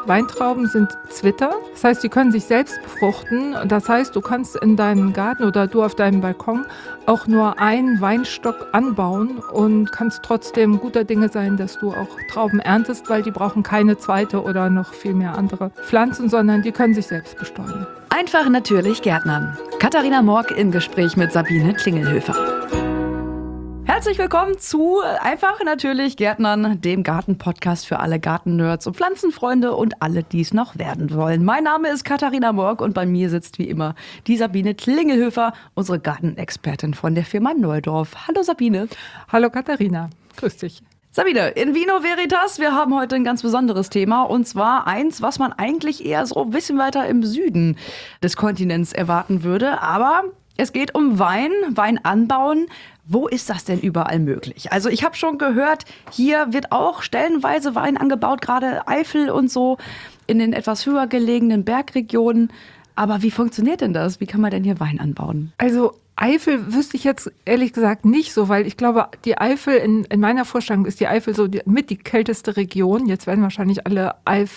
Weintrauben sind Zwitter. Das heißt, die können sich selbst befruchten. Das heißt, du kannst in deinem Garten oder du auf deinem Balkon auch nur einen Weinstock anbauen und kannst trotzdem guter Dinge sein, dass du auch Trauben erntest, weil die brauchen keine zweite oder noch viel mehr andere Pflanzen, sondern die können sich selbst bestäuben. Einfach natürlich Gärtnern. Katharina Morck im Gespräch mit Sabine Klingelhöfer. Herzlich willkommen zu Einfach natürlich Gärtnern, dem Garten-Podcast für alle Gartennerds und Pflanzenfreunde und alle, die es noch werden wollen. Mein Name ist Katharina Morck und bei mir sitzt wie immer die Sabine Klingelhöfer, unsere Gartenexpertin von der Firma Neudorf. Hallo Sabine. Hallo Katharina, grüß dich. Sabine, in Vino Veritas, wir haben heute ein ganz besonderes Thema und zwar eins, was man eigentlich eher so ein bisschen weiter im Süden des Kontinents erwarten würde, aber es geht um Wein, Wein anbauen. Wo ist das denn überall möglich? Also ich habe schon gehört, hier wird auch stellenweise Wein angebaut, gerade Eifel und so, in den etwas höher gelegenen Bergregionen. Aber wie funktioniert denn das? Wie kann man denn hier Wein anbauen? Also Eifel wüsste ich jetzt ehrlich gesagt nicht so, weil ich glaube, die Eifel, in meiner Vorstellung ist die Eifel so mit die kälteste Region. Jetzt werden wahrscheinlich alle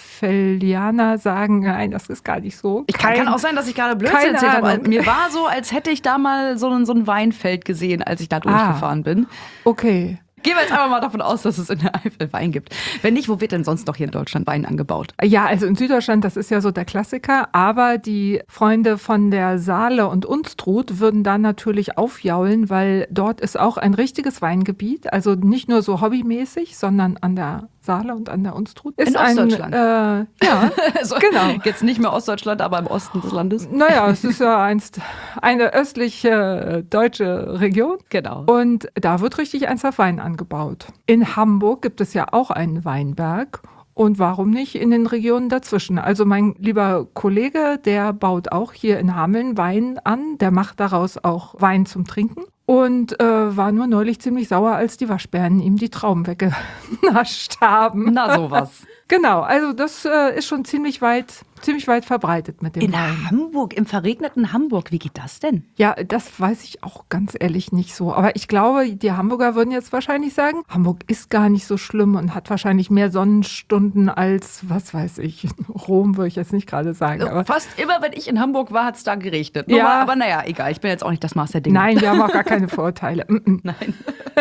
Eifelianer sagen, nein, das ist gar nicht so. Kann auch sein, dass ich gerade Blödsinn erzählt habe. Mir war so, als hätte ich da mal so ein Weinfeld gesehen, als ich da durchgefahren bin. Okay. Gehen wir jetzt einfach mal davon aus, dass es in der Eifel Wein gibt. Wenn nicht, wo wird denn sonst noch hier in Deutschland Wein angebaut? Ja, also in Süddeutschland, das ist ja so der Klassiker. Aber die Freunde von der Saale und Unstrut würden da natürlich aufjaulen, weil dort ist auch ein richtiges Weingebiet. Also nicht nur so hobbymäßig, sondern an der Saale und an der Unstrut. Ist in Ostdeutschland? Ja, also, genau. Jetzt nicht mehr Ostdeutschland, aber im Osten des Landes. Naja, es ist ja einst eine östliche deutsche Region. Genau. Und da wird richtig ernsthaft Wein angebaut. In Hamburg gibt es ja auch einen Weinberg. Und warum nicht in den Regionen dazwischen? Also mein lieber Kollege, der baut auch hier in Hameln Wein an. Der macht daraus auch Wein zum Trinken. Und war nur neulich ziemlich sauer, als die Waschbären ihm die Trauben weggenascht haben. Na sowas. Genau, also das ist schon ziemlich weit verbreitet mit dem Wein. In Hamburg, im verregneten Hamburg, wie geht das denn? Ja, das weiß ich auch ganz ehrlich nicht so. Aber ich glaube, die Hamburger würden jetzt wahrscheinlich sagen, Hamburg ist gar nicht so schlimm und hat wahrscheinlich mehr Sonnenstunden als, was weiß ich, Rom würde ich jetzt nicht gerade sagen. Aber fast immer, wenn ich in Hamburg war, hat es da geregnet. Ja. Aber naja, egal, ich bin jetzt auch nicht das Maß der Dinge. Nein, wir haben auch gar keine Vorurteile. Nein.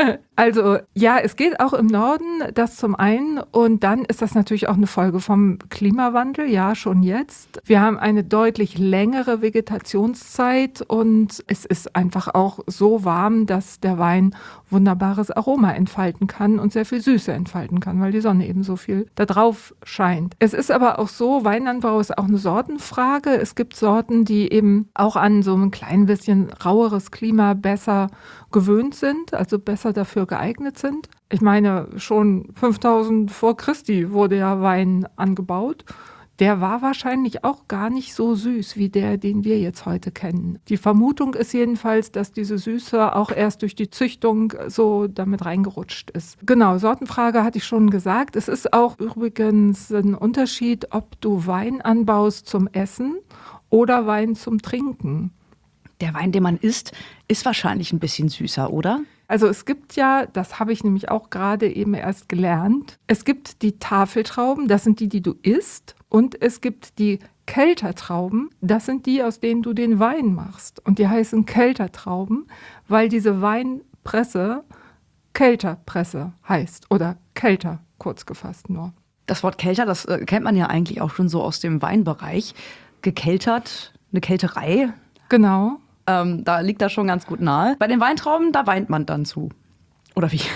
Also ja, es geht auch im Norden, das zum einen. Und dann ist das natürlich auch eine Folge vom Klimawandel, ja, schon jetzt. Wir haben eine deutlich längere Vegetationszeit und es ist einfach auch so warm, dass der Wein wunderbares Aroma entfalten kann und sehr viel Süße entfalten kann, weil die Sonne eben so viel da drauf scheint. Es ist aber auch so, Weinanbau ist auch eine Sortenfrage. Es gibt Sorten, die eben auch an so ein klein bisschen raueres Klima besser gewöhnt sind, also besser dafür geeignet sind. Ich meine, schon 5000 vor Christi wurde ja Wein angebaut. Der war wahrscheinlich auch gar nicht so süß wie der, den wir jetzt heute kennen. Die Vermutung ist jedenfalls, dass diese Süße auch erst durch die Züchtung so damit reingerutscht ist. Genau, Sortenfrage hatte ich schon gesagt. Es ist auch übrigens ein Unterschied, ob du Wein anbaust zum Essen oder Wein zum Trinken. Der Wein, den man isst, ist wahrscheinlich ein bisschen süßer, oder? Also es gibt ja, das habe ich nämlich auch gerade eben erst gelernt, es gibt die Tafeltrauben, das sind die du isst. Und es gibt die Keltertrauben, das sind die, aus denen du den Wein machst. Und die heißen Keltertrauben, weil diese Weinpresse Kelterpresse heißt oder Kelter, kurz gefasst nur. Das Wort Kelter, das kennt man ja eigentlich auch schon so aus dem Weinbereich. Gekeltert, eine Kelterei. Genau. Da liegt das schon ganz gut nahe. Bei den Weintrauben, da weint man dann zu. Oder wie?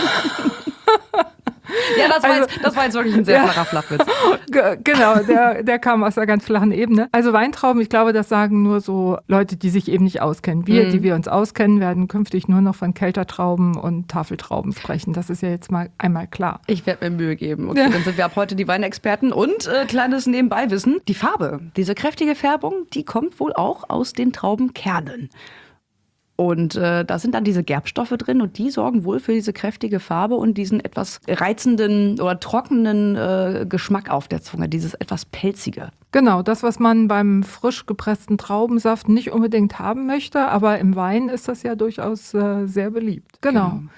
Ja, das war jetzt wirklich ein sehr flacher Flachwitz. Genau, der kam aus einer ganz flachen Ebene. Also Weintrauben, ich glaube, das sagen nur so Leute, die sich eben nicht auskennen. Wir, die wir uns auskennen, werden künftig nur noch von Keltertrauben und Tafeltrauben sprechen. Das ist ja jetzt mal einmal klar. Ich werde mir Mühe geben. Okay, dann sind wir ab heute die Weinexperten. Und kleines Nebenbeiwissen, die Farbe, diese kräftige Färbung, die kommt wohl auch aus den Traubenkernen. Und da sind dann diese Gerbstoffe drin und die sorgen wohl für diese kräftige Farbe und diesen etwas reizenden oder trockenen Geschmack auf der Zunge, dieses etwas pelzige. Genau, das, was man beim frisch gepressten Traubensaft nicht unbedingt haben möchte, aber im Wein ist das ja durchaus sehr beliebt. Genau.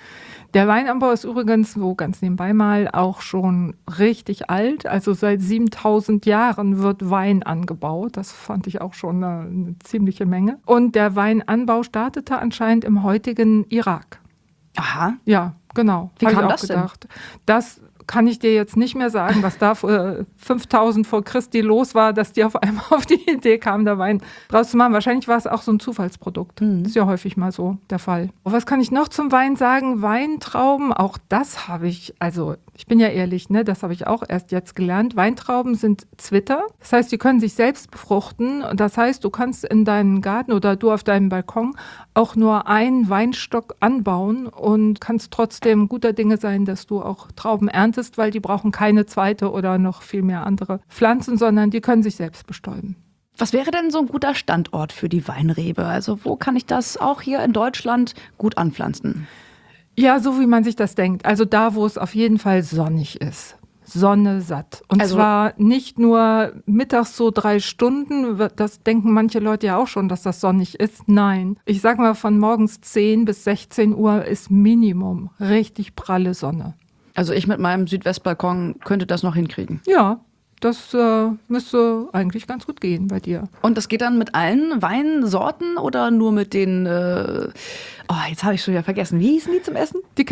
Der Weinanbau ist übrigens, so ganz nebenbei mal, auch schon richtig alt. Also seit 7000 Jahren wird Wein angebaut. Das fand ich auch schon eine ziemliche Menge. Und der Weinanbau startete anscheinend im heutigen Irak. Aha. Ja, genau. Wie Hab kam ich auch das denn? gedacht. Das kann ich dir jetzt nicht mehr sagen, was da 5000 vor Christi los war, dass die auf einmal auf die Idee kamen, da Wein draus zu machen. Wahrscheinlich war es auch so ein Zufallsprodukt. Ist ja häufig mal so der Fall. Was kann ich noch zum Wein sagen? Weintrauben, auch das habe ich, also ich bin ja ehrlich, ne, das habe ich auch erst jetzt gelernt. Weintrauben sind Zwitter. Das heißt, die können sich selbst befruchten. Das heißt, du kannst in deinem Garten oder du auf deinem Balkon auch nur einen Weinstock anbauen und kannst trotzdem guter Dinge sein, dass du auch Trauben erntest, weil die brauchen keine zweite oder noch viel mehr andere Pflanzen, sondern die können sich selbst bestäuben. Was wäre denn so ein guter Standort für die Weinrebe? Also wo kann ich das auch hier in Deutschland gut anpflanzen? Ja, so wie man sich das denkt. Also da, wo es auf jeden Fall sonnig ist. Sonne satt. Und Also- zwar nicht nur mittags so 3 Stunden, das denken manche Leute ja auch schon, dass das sonnig ist. Nein, ich sag mal von morgens 10 bis 16 Uhr ist Minimum richtig pralle Sonne. Also ich mit meinem Südwestbalkon könnte das noch hinkriegen. Ja, das müsste eigentlich ganz gut gehen bei dir. Und das geht dann mit allen Weinsorten oder nur mit den, jetzt habe ich schon wieder vergessen, wie hießen die zum Essen? Die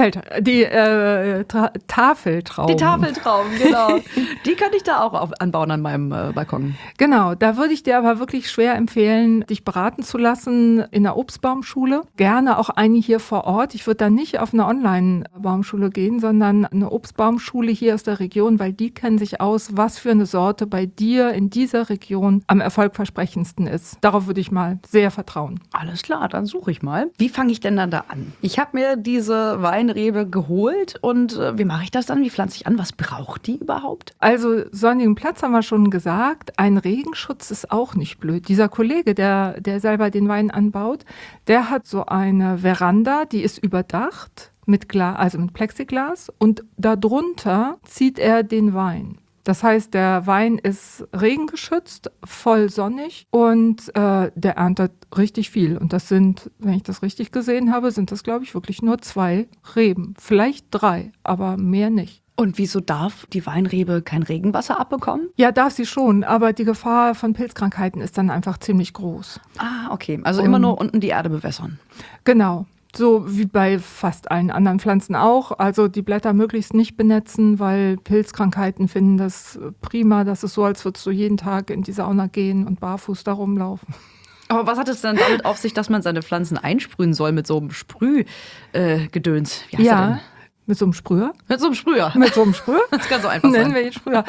Tafeltrauben. Die Tafeltrauben, genau. Die könnte ich da auch anbauen an meinem Balkon. Genau, da würde ich dir aber wirklich schwer empfehlen, dich beraten zu lassen in der Obstbaumschule. Gerne auch eine hier vor Ort. Ich würde da nicht auf eine Online-Baumschule gehen, sondern eine Obstbaumschule hier aus der Region, weil die kennen sich aus, was für eine Sorte bei dir in dieser Region am erfolgversprechendsten ist. Darauf würde ich mal sehr vertrauen. Alles klar, dann suche ich mal. Wie fange ich denn dann da an? Ich habe mir diese Weinrebe geholt und wie mache ich das dann? Wie pflanze ich an? Was braucht die überhaupt? Also sonnigen Platz haben wir schon gesagt. Ein Regenschutz ist auch nicht blöd. Dieser Kollege, der selber den Wein anbaut, der hat so eine Veranda, die ist überdacht mit mit Plexiglas und darunter zieht er den Wein. Das heißt, der Wein ist regengeschützt, voll sonnig und der erntet richtig viel. Und das sind, wenn ich das richtig gesehen habe, sind das, glaube ich, wirklich nur 2 Reben. Vielleicht 3, aber mehr nicht. Und wieso darf die Weinrebe kein Regenwasser abbekommen? Ja, darf sie schon, aber die Gefahr von Pilzkrankheiten ist dann einfach ziemlich groß. Ah, okay. Also immer nur unten die Erde bewässern. Genau. So wie bei fast allen anderen Pflanzen auch. Also die Blätter möglichst nicht benetzen, weil Pilzkrankheiten finden das prima. Das ist so, als würdest du jeden Tag in die Sauna gehen und barfuß da rumlaufen. Aber was hat es denn damit auf sich, dass man seine Pflanzen einsprühen soll mit so einem Sprühgedöns? Wie heißt der denn? Mit so einem Sprüher. Mit so einem Sprüher. Mit so einem Sprüher? Das kann so einfach Nennen sein. wir ihn Sprüher.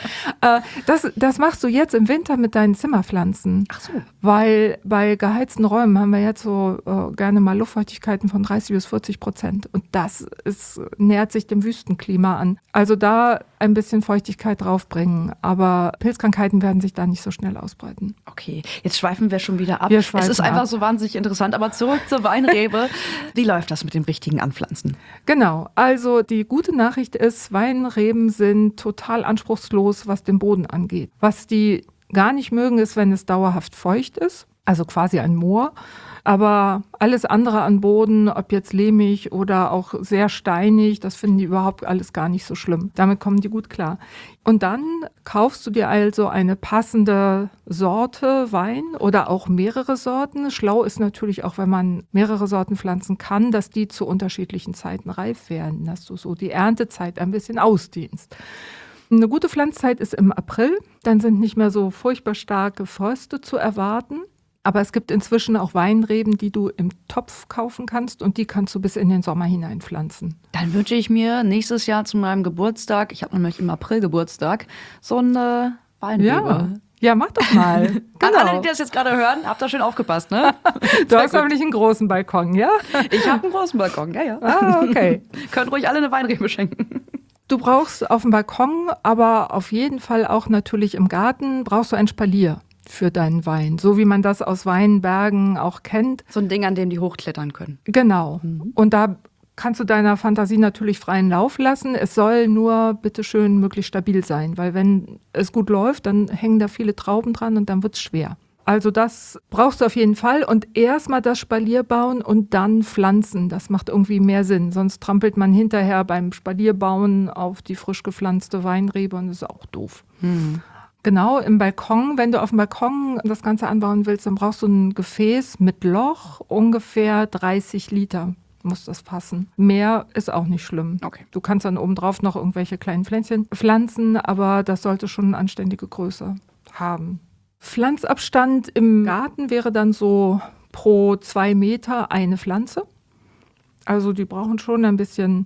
Das machst du jetzt im Winter mit deinen Zimmerpflanzen. Ach so. Weil bei geheizten Räumen haben wir jetzt so gerne mal Luftfeuchtigkeiten von 30-40%. Und das nähert sich dem Wüstenklima an. Also da ein bisschen Feuchtigkeit draufbringen. Aber Pilzkrankheiten werden sich da nicht so schnell ausbreiten. Okay, jetzt schweifen wir schon wieder ab. Wir schweifen Es ist einfach ab. so wahnsinnig interessant. Aber zurück zur Weinrebe. Wie läuft das mit dem richtigen Anpflanzen? Genau, also die gute Nachricht ist, Weinreben sind total anspruchslos, was den Boden angeht. Was die gar nicht mögen, ist, wenn es dauerhaft feucht ist, also quasi ein Moor. Aber alles andere an Boden, ob jetzt lehmig oder auch sehr steinig, das finden die überhaupt alles gar nicht so schlimm. Damit kommen die gut klar. Und dann kaufst du dir also eine passende Sorte Wein oder auch mehrere Sorten. Schlau ist natürlich auch, wenn man mehrere Sorten pflanzen kann, dass die zu unterschiedlichen Zeiten reif werden, dass du so die Erntezeit ein bisschen ausdehnst. Eine gute Pflanzzeit ist im April, dann sind nicht mehr so furchtbar starke Fröste zu erwarten. Aber es gibt inzwischen auch Weinreben, die du im Topf kaufen kannst und die kannst du bis in den Sommer hineinpflanzen. Dann wünsche ich mir nächstes Jahr zu meinem Geburtstag, ich habe nämlich im April Geburtstag, so eine Weinrebe. Ja, mach doch mal. An Genau. alle, die das jetzt gerade hören, habt da schön aufgepasst, ne? Du hast nämlich einen großen Balkon, ja? Ich habe einen großen Balkon, ja. Ah, okay. Könnt ruhig alle eine Weinrebe schenken. Du brauchst auf dem Balkon, aber auf jeden Fall auch natürlich im Garten, brauchst du ein Spalier für deinen Wein, so wie man das aus Weinbergen auch kennt. So ein Ding, an dem die hochklettern können. Genau. Und da kannst du deiner Fantasie natürlich freien Lauf lassen. Es soll nur bitteschön möglichst stabil sein, weil wenn es gut läuft, dann hängen da viele Trauben dran und dann wird es schwer. Also das brauchst du auf jeden Fall. Und erstmal das Spalier bauen und dann pflanzen. Das macht irgendwie mehr Sinn. Sonst trampelt man hinterher beim Spalierbauen auf die frisch gepflanzte Weinrebe und das ist auch doof. Genau, im Balkon, wenn du auf dem Balkon das Ganze anbauen willst, dann brauchst du ein Gefäß mit Loch, ungefähr 30 Liter muss das passen. Mehr ist auch nicht schlimm. Okay. Du kannst dann obendrauf noch irgendwelche kleinen Pflänzchen pflanzen, aber das sollte schon eine anständige Größe haben. Pflanzabstand im Garten wäre dann so pro 2 Meter eine Pflanze. Also die brauchen schon ein bisschen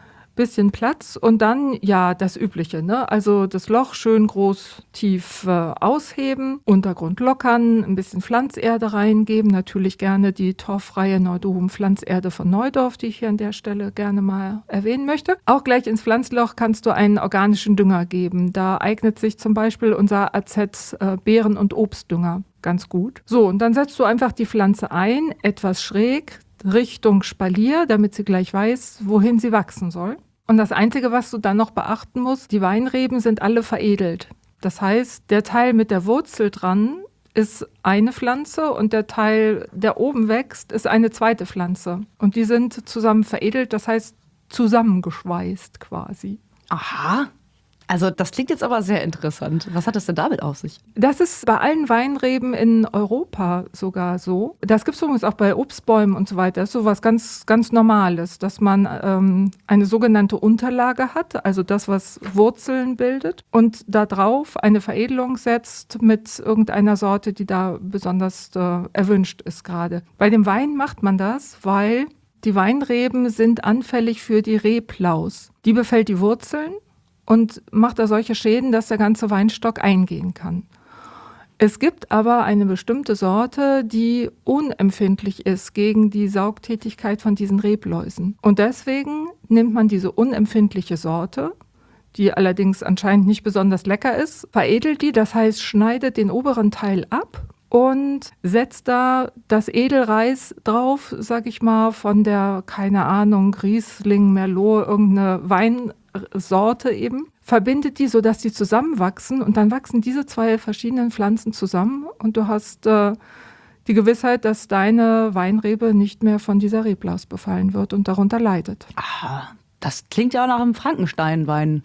Platz und dann, ja, das Übliche, ne? Also das Loch schön groß, tief ausheben, Untergrund lockern, ein bisschen Pflanzerde reingeben, natürlich gerne die torffreie Neudorf-Pflanzerde von Neudorf, die ich hier an der Stelle gerne mal erwähnen möchte. Auch gleich ins Pflanzloch kannst du einen organischen Dünger geben. Da eignet sich zum Beispiel unser AZ Beeren- und Obstdünger ganz gut. So, und dann setzt du einfach die Pflanze ein, etwas schräg, Richtung Spalier, damit sie gleich weiß, wohin sie wachsen soll. Und das Einzige, was du dann noch beachten musst, die Weinreben sind alle veredelt. Das heißt, der Teil mit der Wurzel dran ist eine Pflanze und der Teil, der oben wächst, ist eine zweite Pflanze. Und die sind zusammen veredelt, das heißt zusammengeschweißt quasi. Aha. Also das klingt jetzt aber sehr interessant. Was hat das denn damit auf sich? Das ist bei allen Weinreben in Europa sogar so. Das gibt es übrigens auch bei Obstbäumen und so weiter. Das ist sowas ganz, ganz Normales, dass man eine sogenannte Unterlage hat, also das, was Wurzeln bildet, und da drauf eine Veredelung setzt mit irgendeiner Sorte, die da besonders erwünscht ist gerade. Bei dem Wein macht man das, weil die Weinreben sind anfällig für die Reblaus. Die befällt die Wurzeln und macht da solche Schäden, dass der ganze Weinstock eingehen kann. Es gibt aber eine bestimmte Sorte, die unempfindlich ist gegen die Saugtätigkeit von diesen Rebläusen. Und deswegen nimmt man diese unempfindliche Sorte, die allerdings anscheinend nicht besonders lecker ist, veredelt die, das heißt schneidet den oberen Teil ab und setzt da das Edelreis drauf, sag ich mal, von der, keine Ahnung, Riesling, Merlot, irgendeine Weinsorte eben, verbindet die, sodass die zusammenwachsen und dann wachsen diese zwei verschiedenen Pflanzen zusammen und du hast die Gewissheit, dass deine Weinrebe nicht mehr von dieser Reblaus befallen wird und darunter leidet. Aha, das klingt ja auch nach einem Frankenstein-Wein.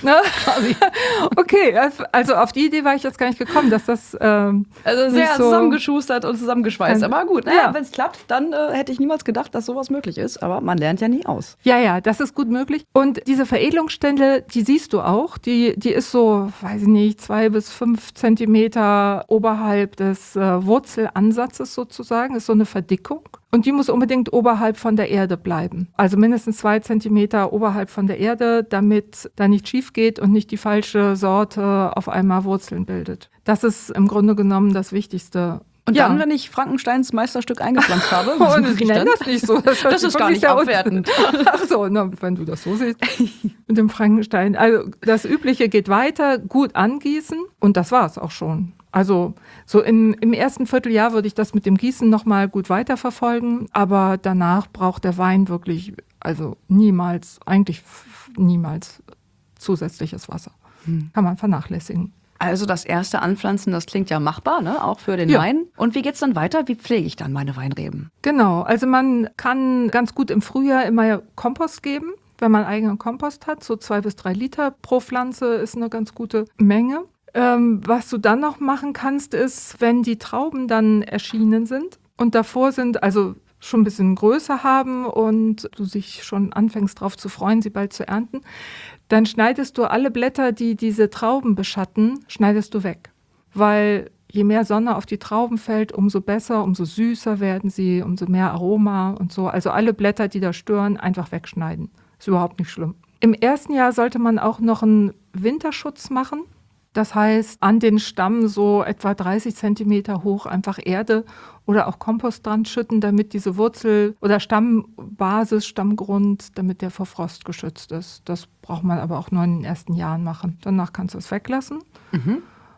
Okay, also auf die Idee war ich jetzt gar nicht gekommen, dass das also sehr nicht so zusammengeschustert und zusammengeschweißt. Aber gut, naja, ja. wenn es klappt, dann hätte ich niemals gedacht, dass sowas möglich ist. Aber man lernt ja nie aus. Ja, das ist gut möglich. Und diese Veredelungsstände, die siehst du auch. Die ist so, weiß ich nicht, 2 bis 5 Zentimeter oberhalb des Wurzelansatzes sozusagen. Ist so eine Verdickung. Und die muss unbedingt oberhalb von der Erde bleiben. Also mindestens 2 Zentimeter oberhalb von der Erde, damit da nicht schief geht und nicht die falsche Sorte auf einmal Wurzeln bildet. Das ist im Grunde genommen das Wichtigste. Und dann, wenn ich Frankensteins Meisterstück eingepflanzt habe, was mache ich dann? Das nicht so. Das ist gar nicht abwertend. Ach so, wenn du das so siehst. Mit dem Frankenstein. Also das Übliche geht weiter, gut angießen und das war es auch schon. Also so im ersten Vierteljahr würde ich das mit dem Gießen nochmal gut weiterverfolgen, aber danach braucht der Wein wirklich, also eigentlich niemals zusätzliches Wasser. Kann man vernachlässigen. Also das erste Anpflanzen, das klingt ja machbar, ne? Auch für den Wein. Und wie geht's dann weiter? Wie pflege ich dann meine Weinreben? Genau, also man kann ganz gut im Frühjahr immer Kompost geben, wenn man eigenen Kompost hat. So 2 bis 3 Liter pro Pflanze ist eine ganz gute Menge. Was du dann noch machen kannst, ist, wenn die Trauben dann erschienen sind und davor sind, also schon ein bisschen größer haben und du dich schon anfängst darauf zu freuen, sie bald zu ernten, dann schneidest du alle Blätter, die diese Trauben beschatten, schneidest du weg. Weil je mehr Sonne auf die Trauben fällt, umso besser, umso süßer werden sie, umso mehr Aroma und so. Also alle Blätter, die da stören, einfach wegschneiden. Ist überhaupt nicht schlimm. Im ersten Jahr sollte man auch noch einen Winterschutz machen. Das heißt, an den Stamm so etwa 30 Zentimeter hoch einfach Erde oder auch Kompost dran schütten, damit diese Wurzel- oder Stammbasis, Stammgrund, damit der vor Frost geschützt ist. Das braucht man aber auch nur in den ersten Jahren machen. Danach kannst du es weglassen.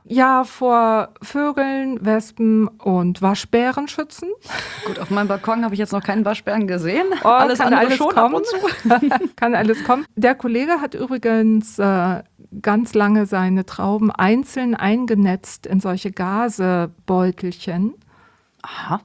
Ja, vor Vögeln, Wespen und Waschbären schützen. Gut, auf meinem Balkon habe ich jetzt noch keinen Waschbären gesehen. Oh, alles kann andere alles schon kommen. ab und zu. Kann alles kommen. Der Kollege hat übrigens ganz lange seine Trauben einzeln eingenetzt in solche Gasebeutelchen. Aha.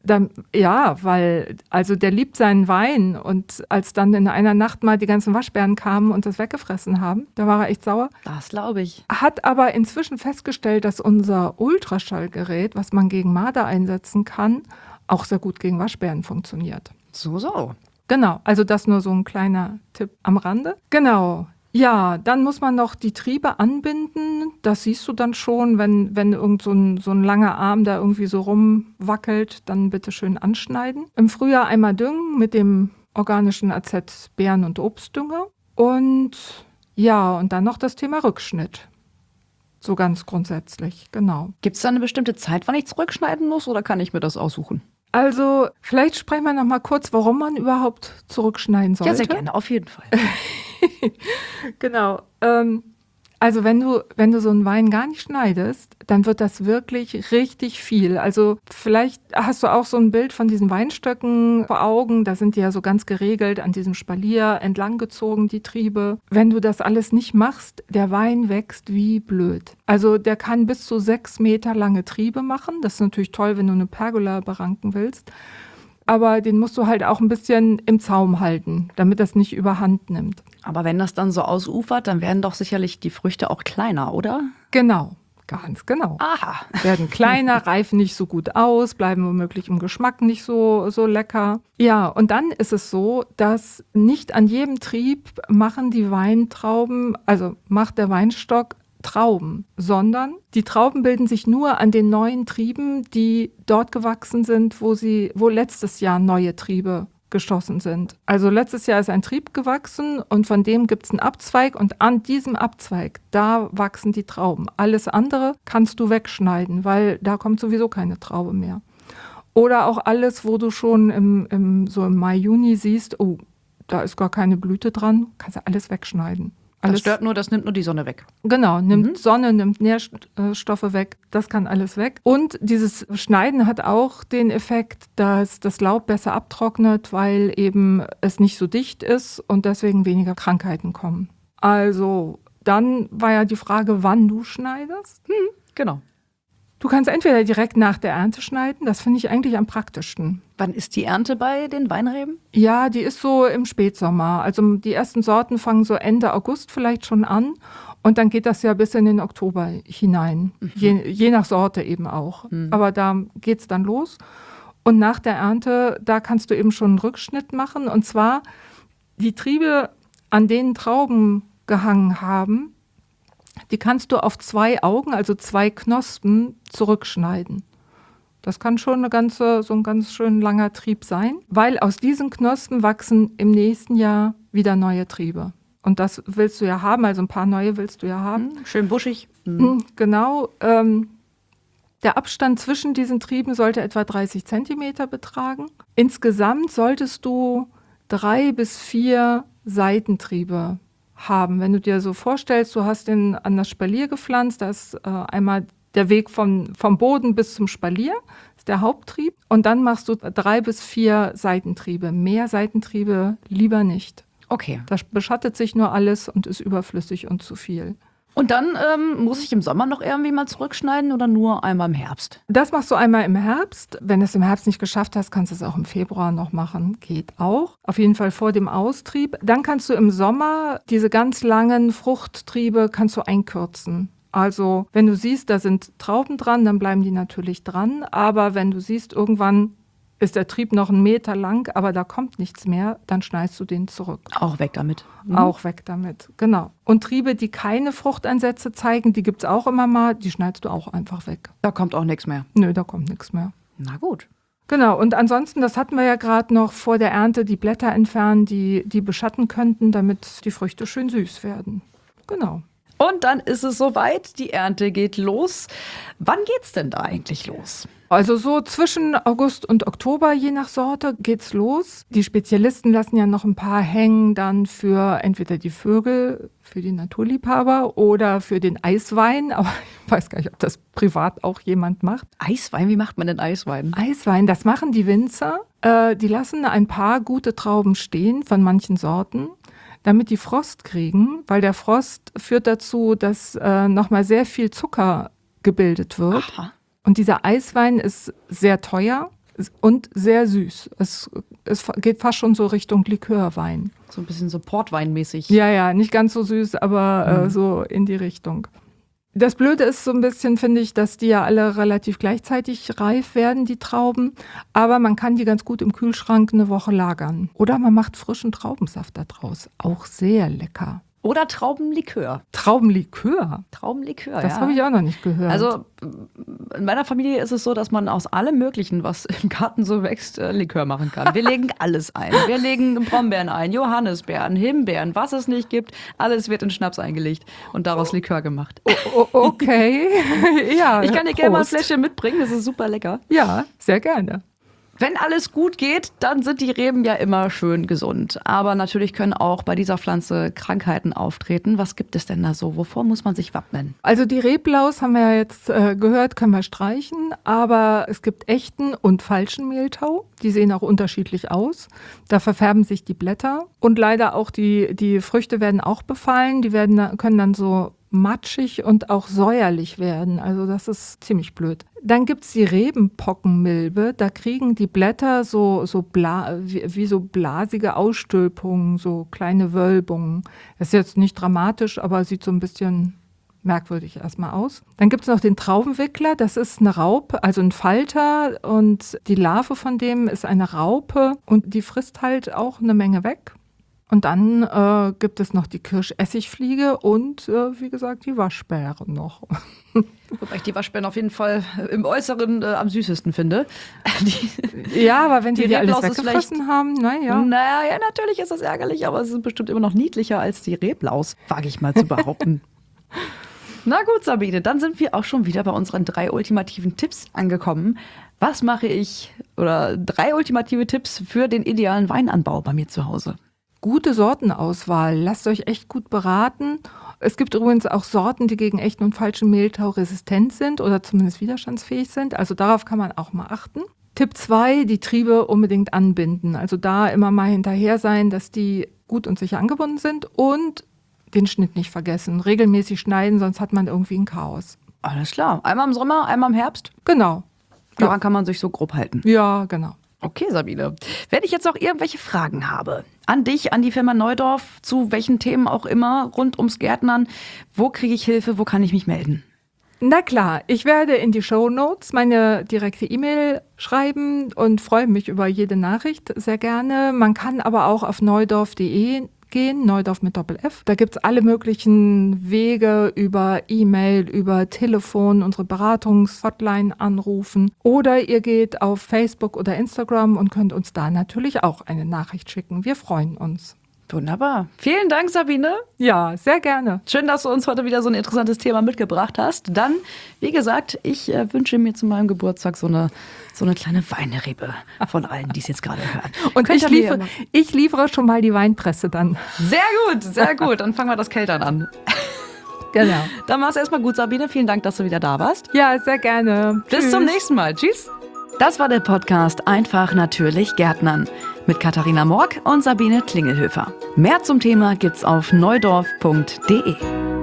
Weil, also der liebt seinen Wein und als dann in einer Nacht mal die ganzen Waschbären kamen und das weggefressen haben, da war er echt sauer. Das glaube ich. Hat aber inzwischen festgestellt, dass unser Ultraschallgerät, was man gegen Marder einsetzen kann, auch sehr gut gegen Waschbären funktioniert. So. Genau, also das nur so ein kleiner Tipp am Rande. Genau. Ja, dann muss man noch die Triebe anbinden. Das siehst du dann schon, wenn irgend so ein langer Arm da irgendwie so rumwackelt, dann bitte schön anschneiden. Im Frühjahr einmal düngen mit dem organischen AZ Beeren- und Obstdünger. Und ja, und dann noch das Thema Rückschnitt. So ganz grundsätzlich, genau. Gibt es da eine bestimmte Zeit, wann ich zurückschneiden muss, oder kann ich mir das aussuchen? Also, vielleicht sprechen wir noch mal kurz, warum man überhaupt zurückschneiden sollte. Ja, sehr gerne, auf jeden Fall. Genau. Also wenn du so einen Wein gar nicht schneidest, dann wird das wirklich richtig viel. Also vielleicht hast du auch so ein Bild von diesen Weinstöcken vor Augen. Da sind die ja so ganz geregelt an diesem Spalier entlang gezogen, die Triebe. Wenn du das alles nicht machst, der Wein wächst wie blöd. Also der kann bis zu 6 Meter lange Triebe machen. Das ist natürlich toll, wenn du eine Pergola beranken willst. Aber den musst du halt auch ein bisschen im Zaum halten, damit das nicht überhand nimmt. Aber wenn das dann so ausufert, dann werden doch sicherlich die Früchte auch kleiner, oder? Genau, ganz genau. Aha. Werden kleiner, reifen nicht so gut aus, bleiben womöglich im Geschmack nicht so lecker. Ja, und dann ist es so, dass nicht an jedem Trieb machen die Weintrauben, also macht der Weinstock Trauben, sondern die Trauben bilden sich nur an den neuen Trieben, die dort gewachsen sind, wo letztes Jahr neue Triebe geschossen sind. Also letztes Jahr ist ein Trieb gewachsen und von dem gibt es einen Abzweig und an diesem Abzweig, da wachsen die Trauben. Alles andere kannst du wegschneiden, weil da kommt sowieso keine Traube mehr. Oder auch alles, wo du schon im Mai, Juni siehst, oh, da ist gar keine Blüte dran, kannst du alles wegschneiden. Das nimmt nur die Sonne weg. Genau, nimmt Sonne, nimmt Nährstoffe weg, das kann alles weg. Und dieses Schneiden hat auch den Effekt, dass das Laub besser abtrocknet, weil eben es nicht so dicht ist und deswegen weniger Krankheiten kommen. Also, dann war ja die Frage, wann du schneidest. Genau. Du kannst entweder direkt nach der Ernte schneiden, das finde ich eigentlich am praktischsten. Wann ist die Ernte bei den Weinreben? Ja, die ist so im Spätsommer. Also die ersten Sorten fangen so Ende August vielleicht schon an und dann geht das ja bis in den Oktober hinein. Je nach Sorte eben auch. Aber da geht es dann los. Und nach der Ernte, da kannst du eben schon einen Rückschnitt machen. Und zwar die Triebe, an denen Trauben gehangen haben, die kannst du auf 2 Augen, also 2 Knospen, zurückschneiden. Das kann schon so ein ganz schön langer Trieb sein, weil aus diesen Knospen wachsen im nächsten Jahr wieder neue Triebe. Und das willst du ja haben, also ein paar neue willst du ja haben. Schön buschig. Genau. Der Abstand zwischen diesen Trieben sollte etwa 30 Zentimeter betragen. Insgesamt solltest du 3 bis 4 Seitentriebe haben. Wenn du dir so vorstellst, du hast den an das Spalier gepflanzt, da ist einmal der Weg vom Boden bis zum Spalier, ist der Haupttrieb. Und dann machst du 3 bis 4 Seitentriebe. Mehr Seitentriebe lieber nicht. Okay. Das beschattet sich nur alles und ist überflüssig und zu viel. Und dann muss ich im Sommer noch irgendwie mal zurückschneiden oder nur einmal im Herbst? Das machst du einmal im Herbst. Wenn du es im Herbst nicht geschafft hast, kannst du es auch im Februar noch machen. Geht auch. Auf jeden Fall vor dem Austrieb. Dann kannst du im Sommer diese ganz langen Fruchttriebe kannst du einkürzen. Also wenn du siehst, da sind Trauben dran, dann bleiben die natürlich dran. Aber wenn du siehst, irgendwann ist der Trieb noch 1 Meter lang, aber da kommt nichts mehr, dann schneidest du den zurück. Auch weg damit. Auch weg damit, genau. Und Triebe, die keine Fruchtansätze zeigen, die gibt es auch immer mal, die schneidest du auch einfach weg. Da kommt auch nichts mehr. Nö, da kommt nichts mehr. Na gut. Genau, und ansonsten, das hatten wir ja gerade noch, vor der Ernte die Blätter entfernen, die beschatten könnten, damit die Früchte schön süß werden. Genau. Und dann ist es soweit, die Ernte geht los. Wann geht's denn da eigentlich los? Also so zwischen August und Oktober, je nach Sorte, geht's los. Die Spezialisten lassen ja noch ein paar hängen dann für entweder die Vögel, für die Naturliebhaber oder für den Eiswein. Aber ich weiß gar nicht, ob das privat auch jemand macht. Eiswein, wie macht man denn Eiswein? Eiswein, das machen die Winzer. Die lassen ein paar gute Trauben stehen von manchen Sorten, damit die Frost kriegen, weil der Frost führt dazu, dass nochmal sehr viel Zucker gebildet wird. Aha. Und dieser Eiswein ist sehr teuer und sehr süß. Es geht fast schon so Richtung Likörwein. So ein bisschen so Portweinmäßig. Ja, nicht ganz so süß, aber so in die Richtung. Das Blöde ist so ein bisschen, finde ich, dass die ja alle relativ gleichzeitig reif werden, die Trauben. Aber man kann die ganz gut im Kühlschrank eine Woche lagern. Oder man macht frischen Traubensaft da draus. Auch sehr lecker. Oder Traubenlikör. Traubenlikör? Traubenlikör, Das habe ich auch noch nicht gehört. Also in meiner Familie ist es so, dass man aus allem Möglichen, was im Garten so wächst, Likör machen kann. Wir legen alles ein. Wir legen Brombeeren ein, Johannisbeeren, Himbeeren, was es nicht gibt. Alles wird in Schnaps eingelegt und daraus Likör gemacht. Okay, ja. Ich kann dir gerne mal ein Prost. Fläschchen mitbringen, das ist super lecker. Ja, sehr gerne. Wenn alles gut geht, dann sind die Reben ja immer schön gesund. Aber natürlich können auch bei dieser Pflanze Krankheiten auftreten. Was gibt es denn da so? Wovor muss man sich wappnen? Also die Reblaus haben wir ja jetzt gehört, können wir streichen. Aber es gibt echten und falschen Mehltau. Die sehen auch unterschiedlich aus. Da verfärben sich die Blätter. Und leider auch die Früchte werden auch befallen. Die können dann so matschig und auch säuerlich werden. Also das ist ziemlich blöd. Dann gibt es die Rebenpockenmilbe. Da kriegen die Blätter wie so blasige Ausstülpungen, so kleine Wölbungen. Das ist jetzt nicht dramatisch, aber sieht so ein bisschen merkwürdig erstmal aus. Dann gibt es noch den Traubenwickler. Das ist eine Raupe, also ein Falter. Und die Larve von dem ist eine Raupe. Und die frisst halt auch eine Menge weg. Und dann gibt es noch die Kirschessigfliege und, wie gesagt, die Waschbären noch. Wobei ich die Waschbären auf jeden Fall im Äußeren am süßesten finde. Ja, aber wenn die alles Reblaus ist weggefressen haben, naja. Naja, natürlich ist das ärgerlich, aber sie sind bestimmt immer noch niedlicher als die Reblaus, wage ich mal zu behaupten. Na gut, Sabine, dann sind wir auch schon wieder bei unseren 3 ultimativen Tipps angekommen. Was mache ich, oder 3 ultimative Tipps für den idealen Weinanbau bei mir zu Hause? Gute Sortenauswahl. Lasst euch echt gut beraten. Es gibt übrigens auch Sorten, die gegen echten und falschen Mehltau resistent sind oder zumindest widerstandsfähig sind. Also darauf kann man auch mal achten. Tipp 2, die Triebe unbedingt anbinden. Also da immer mal hinterher sein, dass die gut und sicher angebunden sind und den Schnitt nicht vergessen. Regelmäßig schneiden, sonst hat man irgendwie ein Chaos. Alles klar. Einmal im Sommer, einmal im Herbst. Genau. Daran kann man sich so grob halten. Ja, genau. Okay, Sabine. Wenn ich jetzt noch irgendwelche Fragen habe, an dich, an die Firma Neudorf, zu welchen Themen auch immer, rund ums Gärtnern, wo kriege ich Hilfe, wo kann ich mich melden? Na klar, ich werde in die Shownotes meine direkte E-Mail schreiben und freue mich über jede Nachricht sehr gerne. Man kann aber auch auf neudorf.de gehen, Neudorf mit Doppel-F. Da gibt es alle möglichen Wege über E-Mail, über Telefon, unsere Beratungshotline anrufen. Oder ihr geht auf Facebook oder Instagram und könnt uns da natürlich auch eine Nachricht schicken. Wir freuen uns. Wunderbar. Vielen Dank, Sabine. Ja, sehr gerne. Schön, dass du uns heute wieder so ein interessantes Thema mitgebracht hast. Dann, wie gesagt, ich wünsche mir zu meinem Geburtstag so eine kleine Weinrebe von allen, die es jetzt gerade hören. Und ich liefere schon mal die Weinpresse dann. Sehr gut, sehr gut. Dann fangen wir das Keltern an. Genau. Dann mach's erstmal gut, Sabine. Vielen Dank, dass du wieder da warst. Ja, sehr gerne. Bis zum nächsten Mal. Tschüss. Das war der Podcast Einfach natürlich Gärtnern mit Katharina Morg und Sabine Klingelhöfer. Mehr zum Thema gibt's auf neudorf.de.